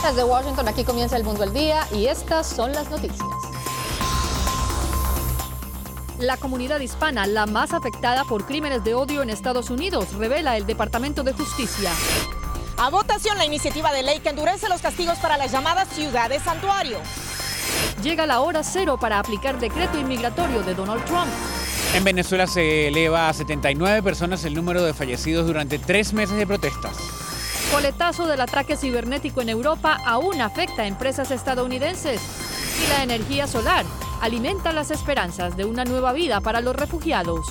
Desde Washington, aquí comienza El Mundo al Día y estas son las noticias. La comunidad hispana, la más afectada por crímenes de odio en Estados Unidos, revela el Departamento de Justicia. A votación la iniciativa de ley que endurece los castigos para las llamadas ciudades santuario. Llega la hora cero para aplicar decreto inmigratorio de Donald Trump. En Venezuela se eleva a 79 personas el número de fallecidos durante 3 meses de protestas. Coletazo del ataque cibernético en Europa aún afecta a empresas estadounidenses. Y la energía solar alimenta las esperanzas de una nueva vida para los refugiados.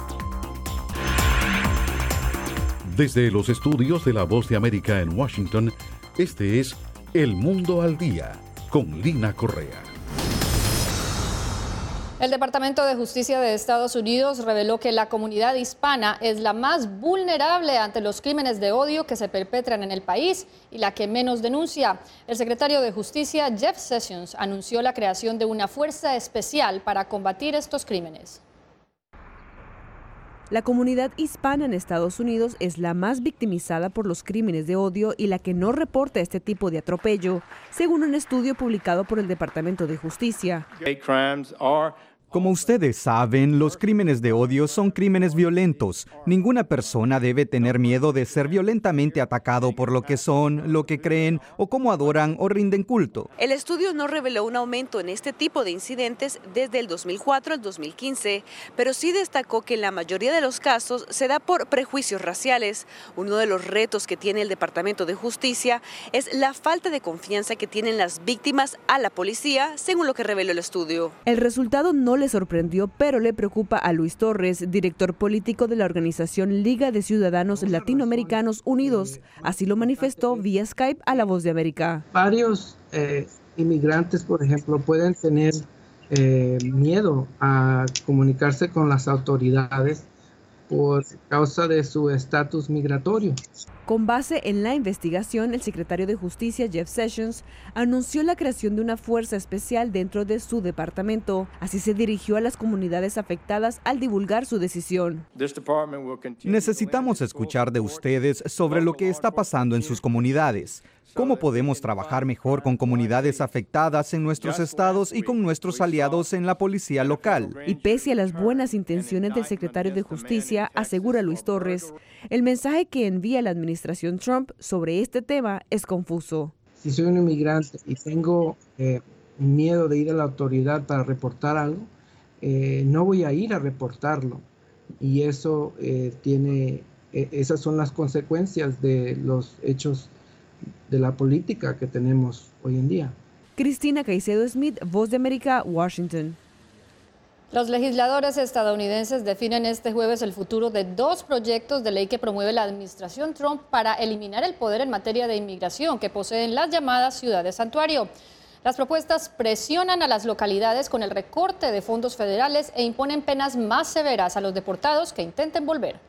Desde los estudios de La Voz de América en Washington, este es El Mundo al Día, con Lina Correa. El Departamento de Justicia de Estados Unidos reveló que la comunidad hispana es la más vulnerable ante los crímenes de odio que se perpetran en el país y la que menos denuncia. El secretario de Justicia, Jeff Sessions, anunció la creación de una fuerza especial para combatir estos crímenes. La comunidad hispana en Estados Unidos es la más victimizada por los crímenes de odio y la que no reporta este tipo de atropello, según un estudio publicado por el Departamento de Justicia. Como ustedes saben, los crímenes de odio son crímenes violentos. Ninguna persona debe tener miedo de ser violentamente atacado por lo que son, lo que creen o cómo adoran o rinden culto. El estudio no reveló un aumento en este tipo de incidentes desde el 2004 al 2015, pero sí destacó que en la mayoría de los casos se da por prejuicios raciales. Uno de los retos que tiene el Departamento de Justicia es la falta de confianza que tienen las víctimas a la policía, según lo que reveló el estudio. El resultado no le sorprendió, pero le preocupa a Luis Torres, director político de la organización Liga de Ciudadanos Latinoamericanos Unidos. Así lo manifestó vía Skype a La Voz de América. Varios inmigrantes, por ejemplo, pueden tener miedo a comunicarse con las autoridades por causa de su estatus migratorio. Con base en la investigación, el secretario de Justicia, Jeff Sessions, anunció la creación de una fuerza especial dentro de su departamento. Así se dirigió a las comunidades afectadas al divulgar su decisión. Necesitamos escuchar de ustedes sobre lo que está pasando en sus comunidades. ¿Cómo podemos trabajar mejor con comunidades afectadas en nuestros estados y con nuestros aliados en la policía local? Y pese a las buenas intenciones del secretario de Justicia, asegura Luis Torres, el mensaje que envía la administración Trump sobre este tema es confuso. Si soy un inmigrante y tengo miedo de ir a la autoridad para reportar algo, no voy a ir a reportarlo. Y eso esas son las consecuencias de los hechos de la política que tenemos hoy en día. Cristina Caicedo Smith, Voz de América, Washington. Los legisladores estadounidenses definen este jueves el futuro de 2 proyectos de ley que promueve la administración Trump para eliminar el poder en materia de inmigración que poseen las llamadas ciudades santuario. Las propuestas presionan a las localidades con el recorte de fondos federales e imponen penas más severas a los deportados que intenten volver.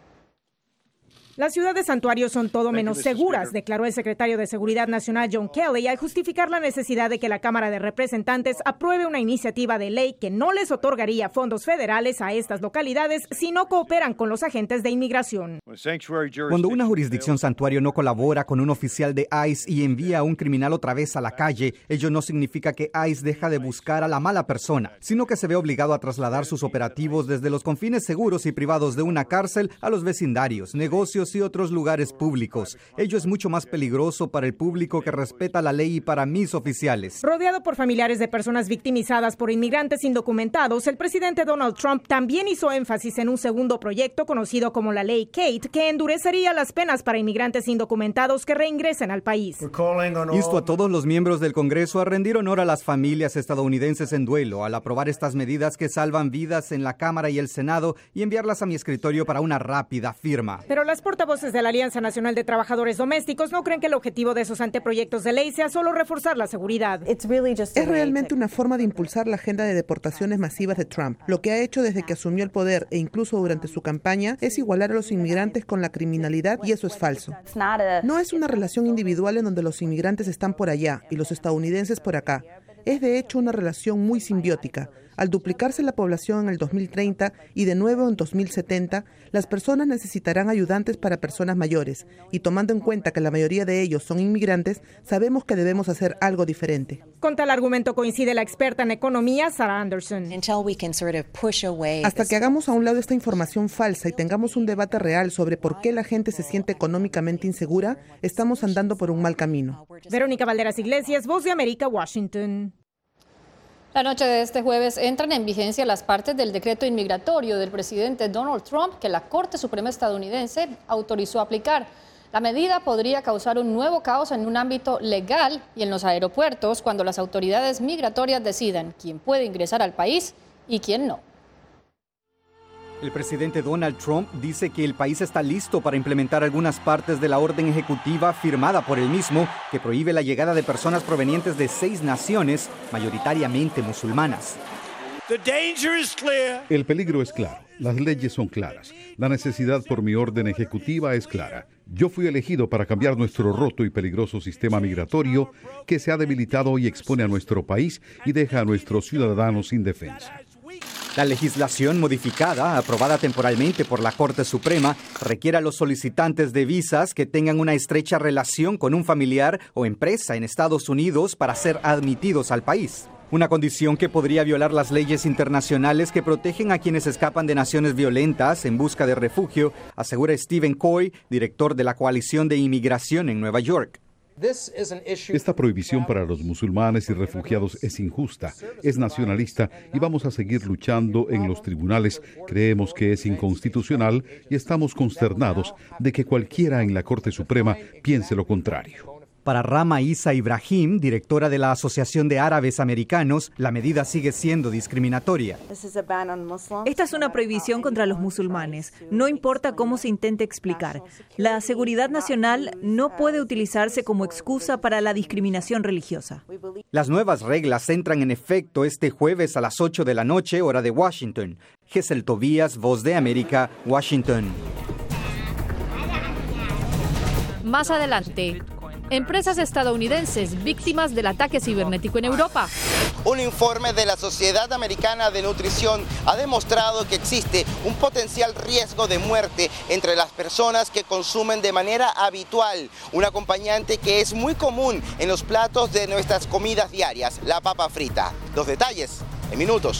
Las ciudades santuarios son todo menos seguras, declaró el secretario de Seguridad Nacional John Kelly al justificar la necesidad de que la Cámara de Representantes apruebe una iniciativa de ley que no les otorgaría fondos federales a estas localidades si no cooperan con los agentes de inmigración. Cuando una jurisdicción santuario no colabora con un oficial de ICE y envía a un criminal otra vez a la calle, ello no significa que ICE deja de buscar a la mala persona, sino que se ve obligado a trasladar sus operativos desde los confines seguros y privados de una cárcel a los vecindarios, negocios y otros lugares públicos. Ello es mucho más peligroso para el público que respeta la ley y para mis oficiales. Rodeado por familiares de personas victimizadas por inmigrantes indocumentados, el presidente Donald Trump también hizo énfasis en un segundo proyecto conocido como la Ley Kate, que endurecería las penas para inmigrantes indocumentados que reingresen al país. Insto a todos los miembros del Congreso a rendir honor a las familias estadounidenses en duelo al aprobar estas medidas que salvan vidas en la Cámara y el Senado y enviarlas a mi escritorio para una rápida firma. Pero las portavoces de la Alianza Nacional de Trabajadores Domésticos no creen que el objetivo de esos anteproyectos de ley sea solo reforzar la seguridad. Es realmente una forma de impulsar la agenda de deportaciones masivas de Trump. Lo que ha hecho desde que asumió el poder e incluso durante su campaña es igualar a los inmigrantes con la criminalidad y eso es falso. No es una relación individual en donde los inmigrantes están por allá y los estadounidenses por acá. Es de hecho una relación muy simbiótica. Al duplicarse la población en el 2030 y de nuevo en 2070, las personas necesitarán ayudantes para personas mayores. Y tomando en cuenta que la mayoría de ellos son inmigrantes, sabemos que debemos hacer algo diferente. Con tal argumento coincide la experta en economía, Sarah Anderson. Hasta que hagamos a un lado esta información falsa y tengamos un debate real sobre por qué la gente se siente económicamente insegura, estamos andando por un mal camino. Verónica Valderas Iglesias, Voz de América, Washington. La noche de este jueves entran en vigencia las partes del decreto inmigratorio del presidente Donald Trump que la Corte Suprema estadounidense autorizó aplicar. La medida podría causar un nuevo caos en un ámbito legal y en los aeropuertos cuando las autoridades migratorias decidan quién puede ingresar al país y quién no. El presidente Donald Trump dice que el país está listo para implementar algunas partes de la orden ejecutiva firmada por él mismo que prohíbe la llegada de personas provenientes de 6 naciones, mayoritariamente musulmanas. El peligro es claro, las leyes son claras, la necesidad por mi orden ejecutiva es clara. Yo fui elegido para cambiar nuestro roto y peligroso sistema migratorio que se ha debilitado y expone a nuestro país y deja a nuestros ciudadanos sin defensa. La legislación modificada, aprobada temporalmente por la Corte Suprema, requiere a los solicitantes de visas que tengan una estrecha relación con un familiar o empresa en Estados Unidos para ser admitidos al país. Una condición que podría violar las leyes internacionales que protegen a quienes escapan de naciones violentas en busca de refugio, asegura Stephen Coy, director de la Coalición de Inmigración en Nueva York. Esta prohibición para los musulmanes y refugiados es injusta, es nacionalista y vamos a seguir luchando en los tribunales. Creemos que es inconstitucional y estamos consternados de que cualquiera en la Corte Suprema piense lo contrario. Para Rama Isa Ibrahim, directora de la Asociación de Árabes Americanos, la medida sigue siendo discriminatoria. Esta es una prohibición contra los musulmanes, no importa cómo se intente explicar. La seguridad nacional no puede utilizarse como excusa para la discriminación religiosa. Las nuevas reglas entran en efecto este jueves a las 8 de la noche, hora de Washington. Gesell Tobías, Voz de América, Washington. Más adelante, empresas estadounidenses víctimas del ataque cibernético en Europa. Un informe de la Sociedad Americana de Nutrición ha demostrado que existe un potencial riesgo de muerte entre las personas que consumen de manera habitual un acompañante que es muy común en los platos de nuestras comidas diarias, la papa frita. Los detalles en minutos.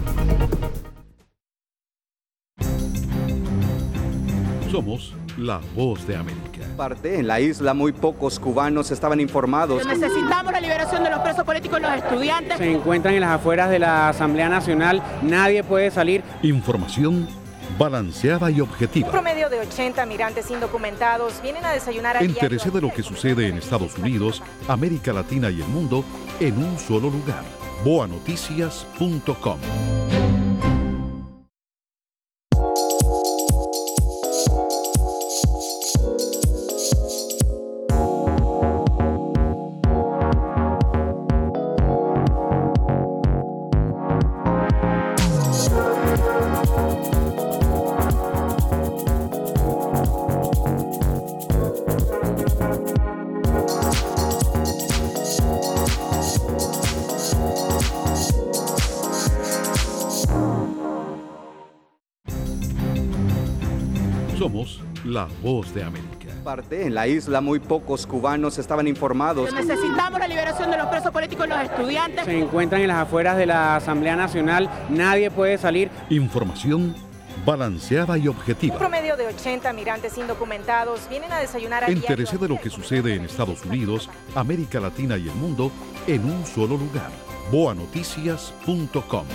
Somos la Voz de América. En la isla muy pocos cubanos estaban informados. Necesitamos la liberación de los presos políticos y los estudiantes. Se encuentran en las afueras de la Asamblea Nacional, nadie puede salir. Información balanceada y objetiva. Un promedio de 80 migrantes indocumentados vienen a desayunar a diario. Entérese de lo que sucede en Estados Unidos, América Latina y el mundo en un solo lugar. boanoticias.com. Somos la Voz de América. En la isla muy pocos cubanos estaban informados. Necesitamos la liberación de los presos políticos y los estudiantes. Se encuentran en las afueras de la Asamblea Nacional, nadie puede salir. Información balanceada y objetiva. Un promedio de 80 migrantes indocumentados vienen a desayunar a diario. Entérese de lo que sucede en Estados Unidos, América Latina y el mundo en un solo lugar. boanoticias.com.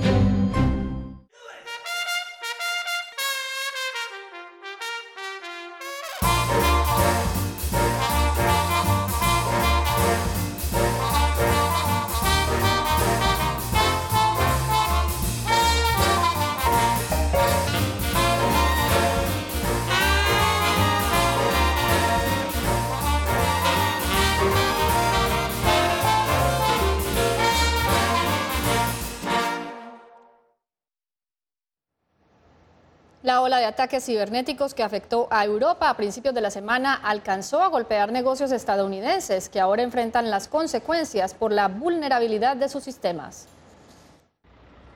La ola de ataques cibernéticos que afectó a Europa a principios de la semana alcanzó a golpear negocios estadounidenses que ahora enfrentan las consecuencias por la vulnerabilidad de sus sistemas.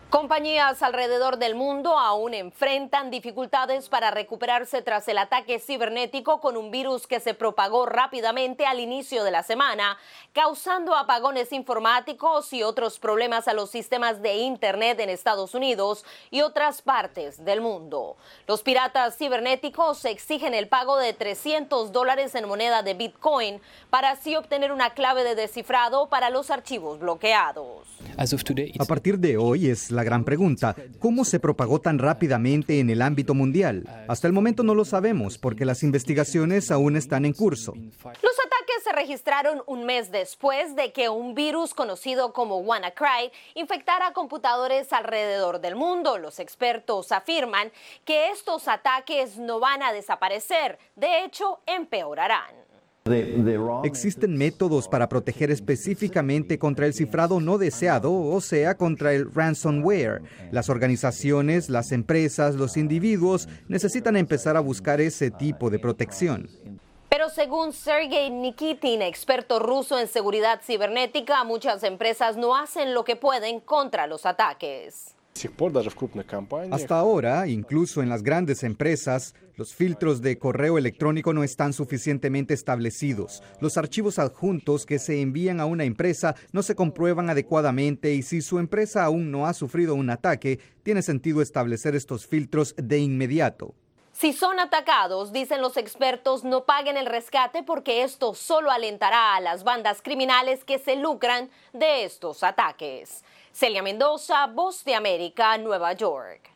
Compañías alrededor del mundo aún enfrentan dificultades para recuperarse tras el ataque cibernético con un virus que se propagó rápidamente al inicio de la semana, causando apagones informáticos y otros problemas a los sistemas de Internet en Estados Unidos y otras partes del mundo. Los piratas cibernéticos exigen el pago de $300 en moneda de Bitcoin para así obtener una clave de descifrado para los archivos bloqueados. A partir de hoy es la gran pregunta, ¿cómo se propagó tan rápidamente en el ámbito mundial? Hasta el momento no lo sabemos porque las investigaciones aún están en curso. Los ataques se registraron un mes después de que un virus conocido como WannaCry infectara computadores alrededor del mundo. Los expertos afirman que estos ataques no van a desaparecer, de hecho, empeorarán. Existen métodos para proteger específicamente contra el cifrado no deseado, o sea, contra el ransomware. Las organizaciones, las empresas, los individuos necesitan empezar a buscar ese tipo de protección. Pero según Sergei Nikitin, experto ruso en seguridad cibernética, muchas empresas no hacen lo que pueden contra los ataques. Hasta ahora, incluso en las grandes empresas, los filtros de correo electrónico no están suficientemente establecidos. Los archivos adjuntos que se envían a una empresa no se comprueban adecuadamente y si su empresa aún no ha sufrido un ataque, tiene sentido establecer estos filtros de inmediato. Si son atacados, dicen los expertos, no paguen el rescate porque esto solo alentará a las bandas criminales que se lucran de estos ataques. Celia Mendoza, Voz de América, Nueva York.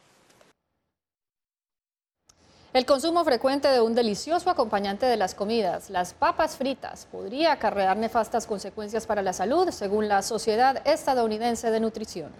El consumo frecuente de un delicioso acompañante de las comidas, las papas fritas, podría acarrear nefastas consecuencias para la salud, según la Sociedad Estadounidense de Nutrición.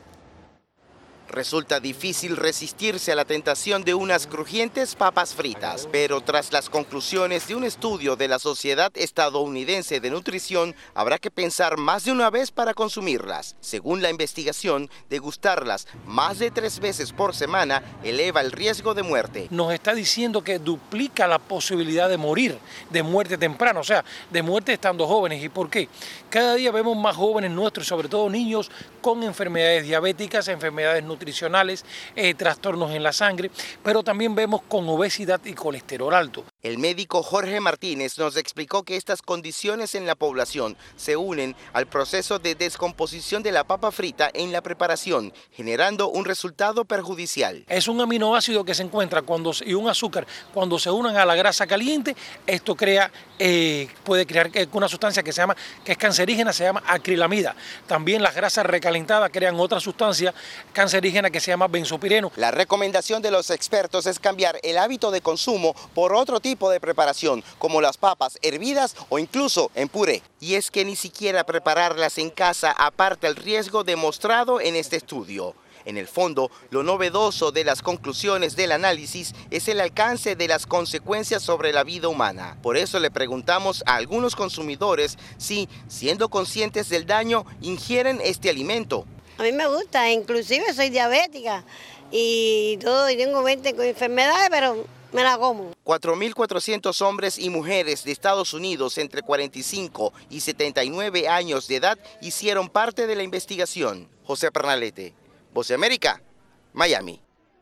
Resulta difícil resistirse a la tentación de unas crujientes papas fritas, pero tras las conclusiones de un estudio de la Sociedad Estadounidense de Nutrición, habrá que pensar más de una vez para consumirlas. Según la investigación, degustarlas más de 3 veces por semana eleva el riesgo de muerte. Nos está diciendo que duplica la posibilidad de morir, de muerte temprana, o sea, de muerte estando jóvenes. ¿Y por qué? Cada día vemos más jóvenes nuestros, sobre todo niños, con enfermedades diabéticas, enfermedades nutricionales, trastornos en la sangre, pero también vemos con obesidad y colesterol alto. El médico Jorge Martínez nos explicó que estas condiciones en la población se unen al proceso de descomposición de la papa frita en la preparación, generando un resultado perjudicial. Es un aminoácido que se encuentra y un azúcar cuando se unen a la grasa caliente, esto puede crear una sustancia que es cancerígena, se llama acrilamida. También las grasas recalentadas crean otra sustancia cancerígena que se llama benzopireno. La recomendación de los expertos es cambiar el hábito de consumo por otro tipo de preparación, como las papas hervidas o incluso en puré. Y es que ni siquiera prepararlas en casa aparta el riesgo demostrado en este estudio. En el fondo, lo novedoso de las conclusiones del análisis es el alcance de las consecuencias sobre la vida humana. Por eso le preguntamos a algunos consumidores si, siendo conscientes del daño, ingieren este alimento. A mí me gusta, inclusive soy diabética y todo, y tengo 20 enfermedades, pero me la como. 4.400 hombres y mujeres de Estados Unidos entre 45 y 79 años de edad hicieron parte de la investigación. José Pernalete, Voz de América, Miami.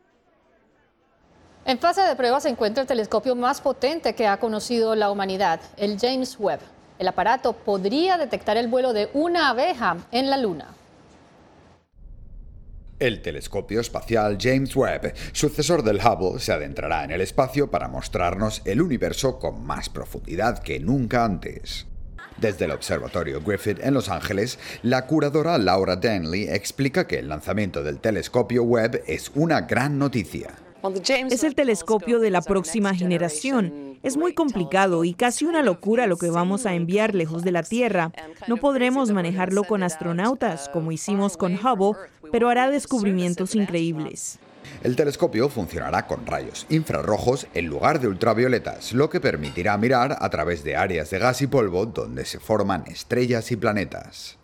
En fase de prueba se encuentra el telescopio más potente que ha conocido la humanidad, el James Webb. El aparato podría detectar el vuelo de una abeja en la Luna. El telescopio espacial James Webb, sucesor del Hubble, se adentrará en el espacio para mostrarnos el universo con más profundidad que nunca antes. Desde el Observatorio Griffith en Los Ángeles, la curadora Laura Denley explica que el lanzamiento del telescopio Webb es una gran noticia. Es el telescopio de la próxima generación. Es muy complicado y casi una locura lo que vamos a enviar lejos de la Tierra. No podremos manejarlo con astronautas, como hicimos con Hubble, pero hará descubrimientos increíbles. El telescopio funcionará con rayos infrarrojos en lugar de ultravioletas, lo que permitirá mirar a través de áreas de gas y polvo donde se forman estrellas y planetas.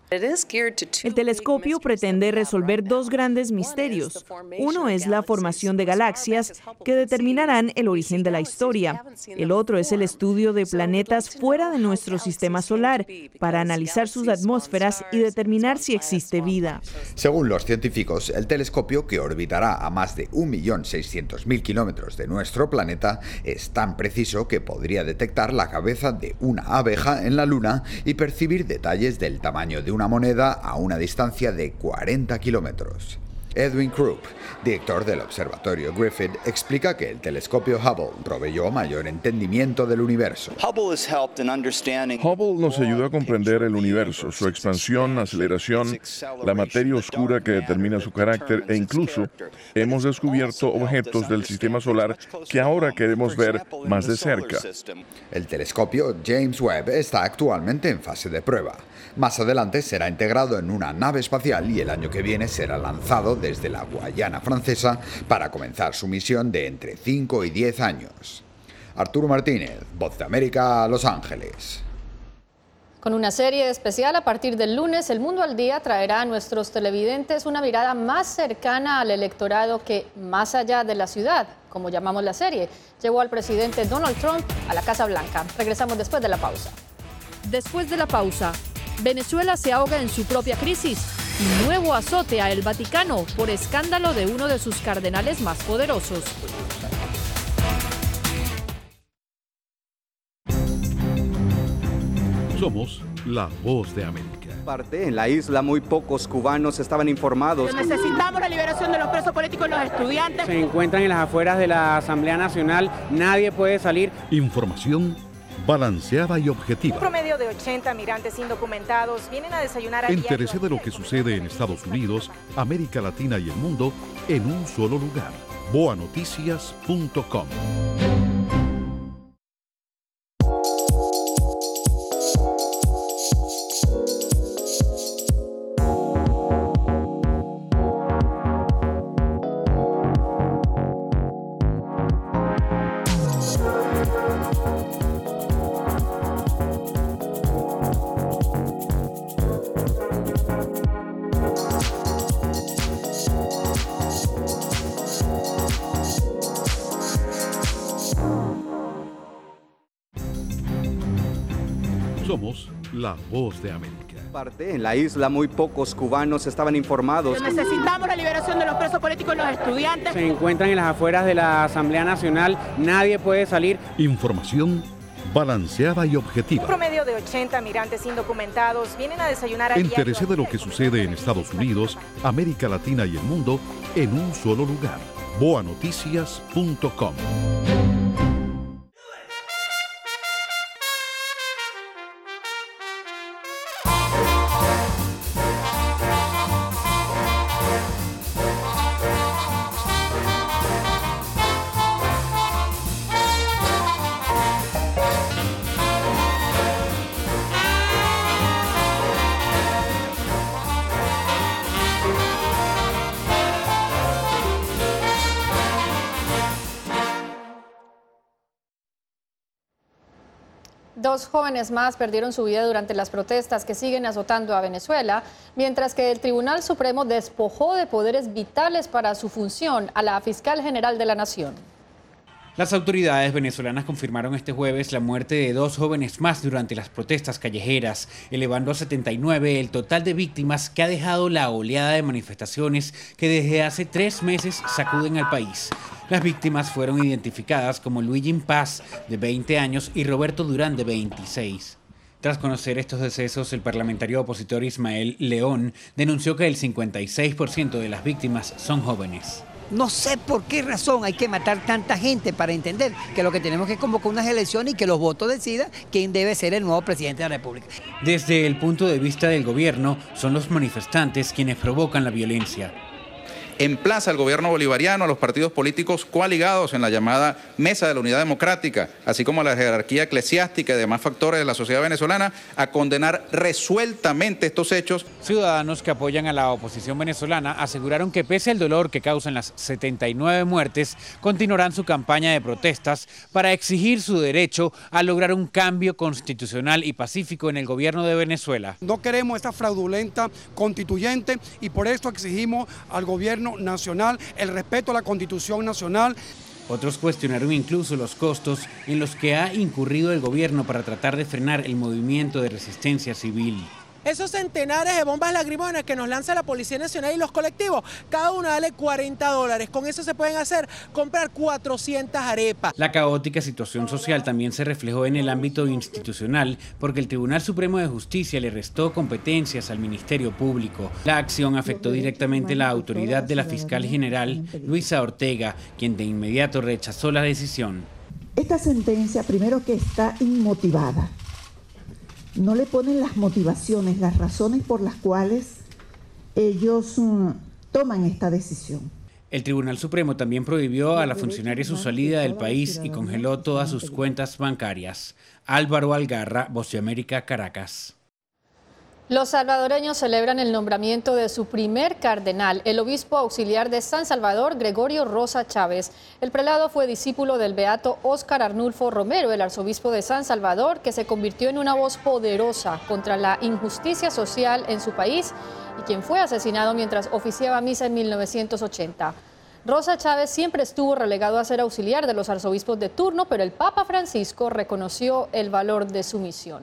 El telescopio pretende resolver dos grandes misterios. Uno es la formación de galaxias que determinarán el origen de la historia. El otro es el estudio de planetas fuera de nuestro sistema solar para analizar sus atmósferas y determinar si existe vida. Según los científicos, el telescopio, que orbitará a más de 1.600.000 kilómetros de nuestro planeta, es tan preciso que podría detectar la cabeza de una abeja en la Luna y percibir detalles del tamaño de una moneda a una distancia de 40 kilómetros. Edwin Krupp, director del Observatorio Griffith, explica que el telescopio Hubble proveyó mayor entendimiento del universo. Hubble nos ayudó a comprender el universo, su expansión, aceleración, la materia oscura que determina su carácter e incluso hemos descubierto objetos del sistema solar que ahora queremos ver más de cerca. El telescopio James Webb está actualmente en fase de prueba. Más adelante será integrado en una nave espacial y el año que viene será lanzado desde la Guayana Francesa para comenzar su misión de entre 5 y 10 años. Arturo Martínez, Voz de América, Los Ángeles. Con una serie especial a partir del lunes, El Mundo al Día traerá a nuestros televidentes una mirada más cercana al electorado que, más allá de la ciudad, como llamamos la serie, llevó al presidente Donald Trump a la Casa Blanca. Regresamos después de la pausa. Después de la pausa, Venezuela se ahoga en su propia crisis y nuevo azote a el Vaticano por escándalo de uno de sus cardenales más poderosos. Somos la Voz de América. En la isla muy pocos cubanos estaban informados. Necesitamos la liberación de los presos políticos y los estudiantes. Se encuentran en las afueras de la Asamblea Nacional, nadie puede salir. Información balanceada y objetiva. Un promedio de 80 migrantes indocumentados vienen a desayunar a Entérese de lo que sucede en Estados Unidos, América Latina y el mundo en un solo lugar. boanoticias.com. Somos la Voz de América. En la isla muy pocos cubanos estaban informados. Necesitamos la liberación de los presos políticos y los estudiantes. Se encuentran en las afueras de la Asamblea Nacional, nadie puede salir. Información balanceada y objetiva. Un promedio de 80 migrantes indocumentados vienen a desayunar a Entérese de lo que sucede en Estados Unidos, América Latina y el mundo en un solo lugar. boanoticias.com. Dos jóvenes más perdieron su vida durante las protestas que siguen azotando a Venezuela, mientras que el Tribunal Supremo despojó de poderes vitales para su función a la fiscal general de la Nación. Las autoridades venezolanas confirmaron este jueves la muerte de dos jóvenes más durante las protestas callejeras, elevando a 79 el total de víctimas que ha dejado la oleada de manifestaciones que desde hace 3 meses sacuden al país. Las víctimas fueron identificadas como Luigi Paz, de 20 años, y Roberto Durán, de 26. Tras conocer estos decesos, el parlamentario opositor Ismael León denunció que el 56% de las víctimas son jóvenes. No sé por qué razón hay que matar tanta gente para entender que lo que tenemos que convocar unas elecciones y que los votos decidan quién debe ser el nuevo presidente de la República. Desde el punto de vista del gobierno, son los manifestantes quienes provocan la violencia. emplaza al gobierno bolivariano, a los partidos políticos coaligados en la llamada Mesa de la Unidad Democrática, así como a la jerarquía eclesiástica y demás factores de la sociedad venezolana, a condenar resueltamente estos hechos. Ciudadanos que apoyan a la oposición venezolana aseguraron que pese al dolor que causan las 79 muertes, continuarán su campaña de protestas para exigir su derecho a lograr un cambio constitucional y pacífico en el gobierno de Venezuela. No queremos esta fraudulenta constituyente y por esto exigimos al gobierno nacional el respeto a la Constitución nacional. Otros cuestionaron incluso los costos en los que ha incurrido el gobierno para tratar de frenar el movimiento de resistencia civil. Esos centenares de bombas lacrimógenas que nos lanza la Policía Nacional y los colectivos, cada una vale $40. Con eso se pueden comprar 400 arepas. La caótica situación social también se reflejó en el ámbito institucional porque el Tribunal Supremo de Justicia le restó competencias al Ministerio Público. La acción afectó directamente la autoridad de la fiscal general, Luisa Ortega, quien de inmediato rechazó la decisión. Esta sentencia, primero que está inmotivada. No le ponen las motivaciones, las razones por las cuales ellos toman esta decisión. El Tribunal Supremo también prohibió a la funcionaria su salida del país y congeló todas sus cuentas bancarias. Álvaro Algarra, Voz de América, Caracas. Los salvadoreños celebran el nombramiento de su primer cardenal, el obispo auxiliar de San Salvador, Gregorio Rosa Chávez. El prelado fue discípulo del beato Óscar Arnulfo Romero, el arzobispo de San Salvador, que se convirtió en una voz poderosa contra la injusticia social en su país y quien fue asesinado mientras oficiaba misa en 1980. Rosa Chávez siempre estuvo relegado a ser auxiliar de los arzobispos de turno, pero el Papa Francisco reconoció el valor de su misión.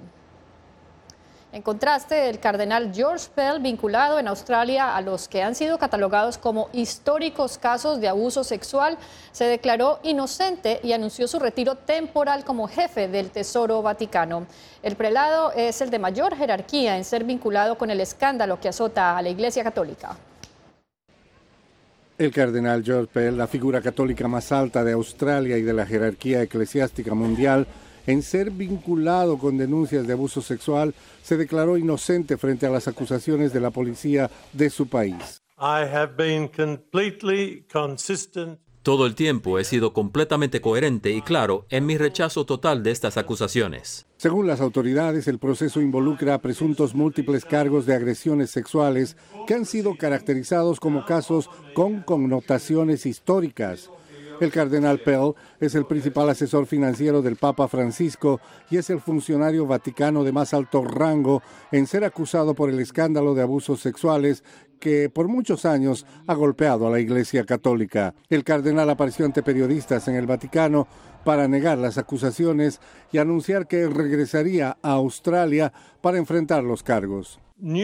En contraste, el cardenal George Pell, vinculado en Australia a los que han sido catalogados como históricos casos de abuso sexual, se declaró inocente y anunció su retiro temporal como jefe del Tesoro Vaticano. El prelado es el de mayor jerarquía en ser vinculado con el escándalo que azota a la Iglesia Católica. El cardenal George Pell, la figura católica más alta de Australia y de la jerarquía eclesiástica mundial, en ser vinculado con denuncias de abuso sexual, se declaró inocente frente a las acusaciones de la policía de su país. Todo el tiempo he sido completamente coherente y claro en mi rechazo total de estas acusaciones. Según las autoridades, el proceso involucra presuntos múltiples cargos de agresiones sexuales que han sido caracterizados como casos con connotaciones históricas. El cardenal Pell es el principal asesor financiero del Papa Francisco y es el funcionario vaticano de más alto rango en ser acusado por el escándalo de abusos sexuales que por muchos años ha golpeado a la Iglesia Católica. El cardenal apareció ante periodistas en el Vaticano para negar las acusaciones y anunciar que regresaría a Australia para enfrentar los cargos.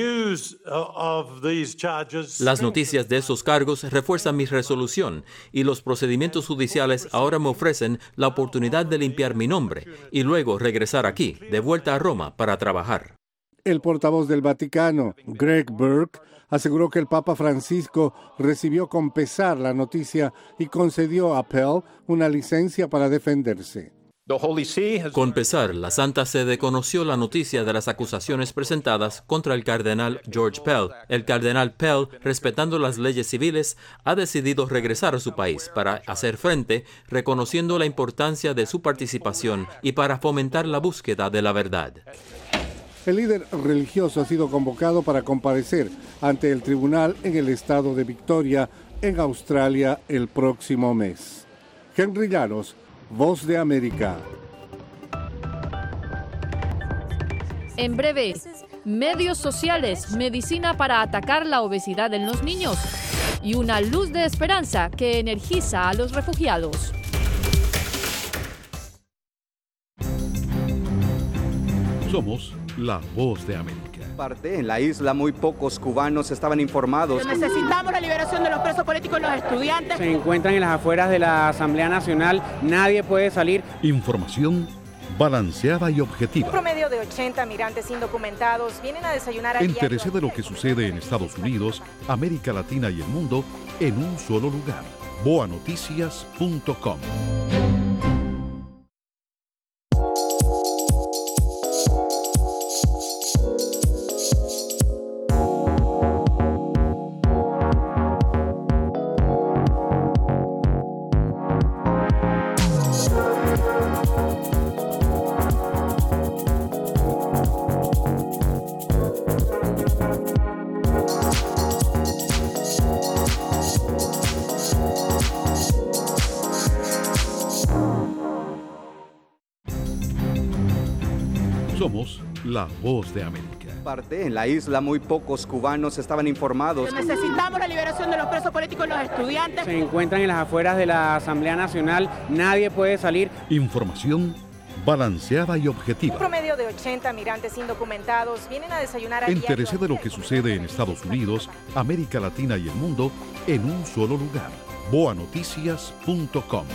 Las noticias de esos cargos refuerzan mi resolución y los procedimientos judiciales ahora me ofrecen la oportunidad de limpiar mi nombre y luego regresar aquí, de vuelta a Roma, para trabajar. El portavoz del Vaticano, Greg Burke, aseguró que el Papa Francisco recibió con pesar la noticia y concedió a Pell una licencia para defenderse. Con pesar, la Santa Sede conoció la noticia de las acusaciones presentadas contra el cardenal George Pell. El cardenal Pell, respetando las leyes civiles, ha decidido regresar a su país para hacer frente, reconociendo la importancia de su participación y para fomentar la búsqueda de la verdad. El líder religioso ha sido convocado para comparecer ante el tribunal en el estado de Victoria, en Australia, el próximo mes. Henry Llanos, Voz de América. En breve, medios sociales, medicina para atacar la obesidad en los niños y una luz de esperanza que energiza a los refugiados. Somos la Voz de América. En la isla muy pocos cubanos estaban informados. Necesitamos la liberación de los presos políticos y los estudiantes. Se encuentran en las afueras de la Asamblea Nacional, nadie puede salir. Información balanceada y objetiva. Un promedio de 80 migrantes indocumentados vienen a desayunar. Entérese de lo que sucede en Estados Unidos, América Latina y el mundo en un solo lugar. boanoticias.com. La Voz de América. En la isla muy pocos cubanos estaban informados. Necesitamos la liberación de los presos políticos y los estudiantes. Se encuentran en las afueras de la Asamblea Nacional, nadie puede salir. Información balanceada y objetiva. Un promedio de 80 migrantes indocumentados vienen a desayunar a diario. Entérese de lo que sucede en Estados Unidos, América Latina y el mundo en un solo lugar. boanoticias.com.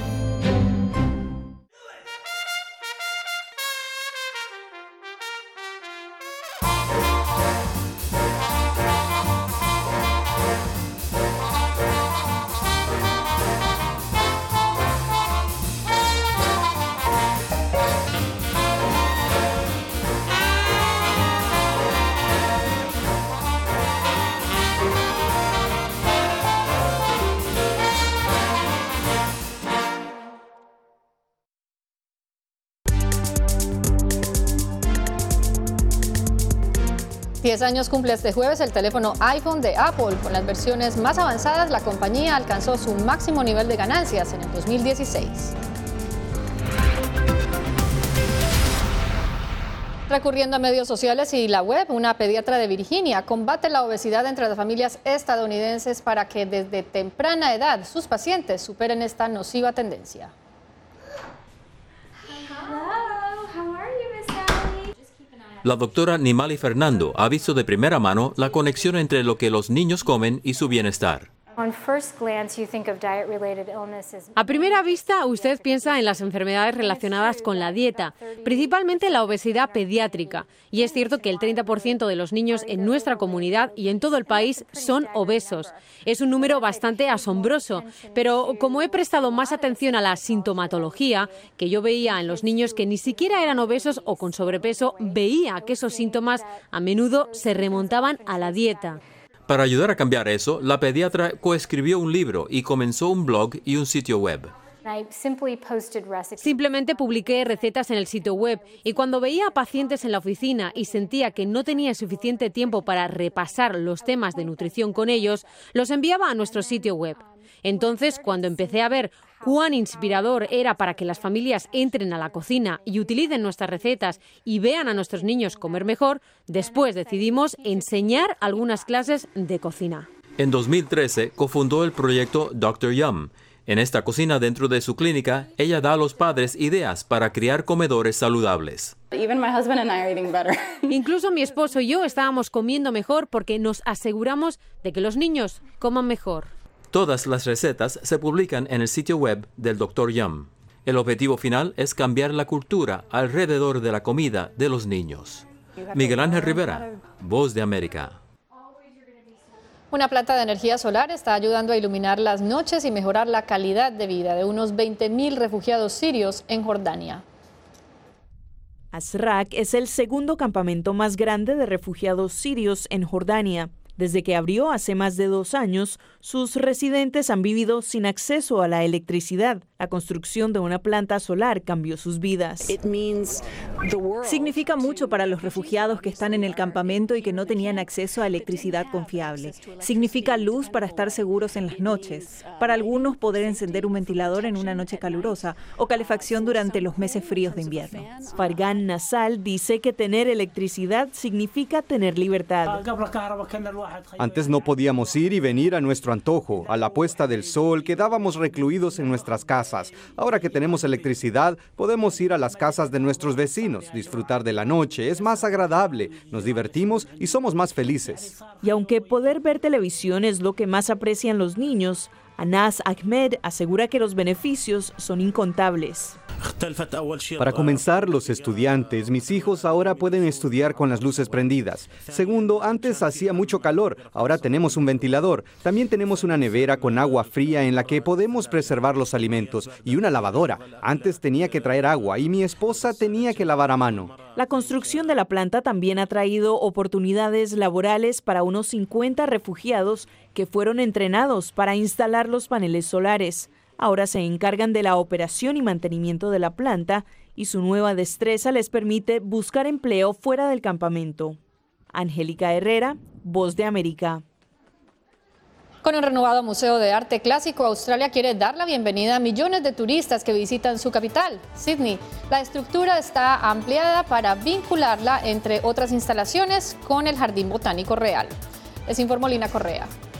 Diez años cumple este jueves el teléfono iPhone de Apple. Con las versiones más avanzadas, la compañía alcanzó su máximo nivel de ganancias en el 2016. Recurriendo a medios sociales y la web, una pediatra de Virginia combate la obesidad entre las familias estadounidenses para que desde temprana edad sus pacientes superen esta nociva tendencia. La doctora Nimali Fernando ha visto de primera mano la conexión entre lo que los niños comen y su bienestar. A primera vista, usted piensa en las enfermedades relacionadas con la dieta, principalmente la obesidad pediátrica. Y es cierto que el 30% de los niños en nuestra comunidad y en todo el país son obesos. Es un número bastante asombroso, pero como he prestado más atención a la sintomatología que yo veía en los niños que ni siquiera eran obesos o con sobrepeso, veía que esos síntomas a menudo se remontaban a la dieta. Para ayudar a cambiar eso, la pediatra coescribió un libro y comenzó un blog y un sitio web. Simplemente publiqué recetas en el sitio web y cuando veía a pacientes en la oficina y sentía que no tenía suficiente tiempo para repasar los temas de nutrición con ellos, los enviaba a nuestro sitio web. Entonces, cuando empecé a ver cuán inspirador era para que las familias entren a la cocina y utilicen nuestras recetas y vean a nuestros niños comer mejor, después decidimos enseñar algunas clases de cocina. En 2013, cofundó el proyecto Dr. Yum. En esta cocina dentro de su clínica, ella da a los padres ideas para crear comedores saludables. Incluso mi esposo y yo estábamos comiendo mejor porque nos aseguramos de que los niños coman mejor. Todas las recetas se publican en el sitio web del Dr. Yum. El objetivo final es cambiar la cultura alrededor de la comida de los niños. Miguel Ángel Rivera, Voz de América. Una planta de energía solar está ayudando a iluminar las noches y mejorar la calidad de vida de unos 20.000 refugiados sirios en Jordania. Azraq es el segundo campamento más grande de refugiados sirios en Jordania. Desde que abrió hace más de 2 años, sus residentes han vivido sin acceso a la electricidad. La construcción de una planta solar cambió sus vidas. Significa mucho para los refugiados que están en el campamento y que no tenían acceso a electricidad confiable. Significa luz para estar seguros en las noches. Para algunos, poder encender un ventilador en una noche calurosa o calefacción durante los meses fríos de invierno. Fargan Nasal dice que tener electricidad significa tener libertad. Antes no podíamos ir y venir a nuestro antojo. A la puesta del sol quedábamos recluidos en nuestras casas. Ahora que tenemos electricidad, podemos ir a las casas de nuestros vecinos, disfrutar de la noche. Es más agradable, nos divertimos y somos más felices. Y aunque poder ver televisión es lo que más aprecian los niños, Anas Ahmed asegura que los beneficios son incontables. Para comenzar, los estudiantes, mis hijos ahora pueden estudiar con las luces prendidas. Segundo, antes hacía mucho calor, ahora tenemos un ventilador. También tenemos una nevera con agua fría en la que podemos preservar los alimentos y una lavadora. Antes tenía que traer agua y mi esposa tenía que lavar a mano. La construcción de la planta también ha traído oportunidades laborales para unos 50 refugiados que fueron entrenados para instalar los paneles solares. Ahora se encargan de la operación y mantenimiento de la planta y su nueva destreza les permite buscar empleo fuera del campamento. Angélica Herrera, Voz de América. Con un renovado Museo de Arte Clásico, Australia quiere dar la bienvenida a millones de turistas que visitan su capital, Sydney. La estructura está ampliada para vincularla, entre otras instalaciones, con el Jardín Botánico Real. Les informó Lina Correa.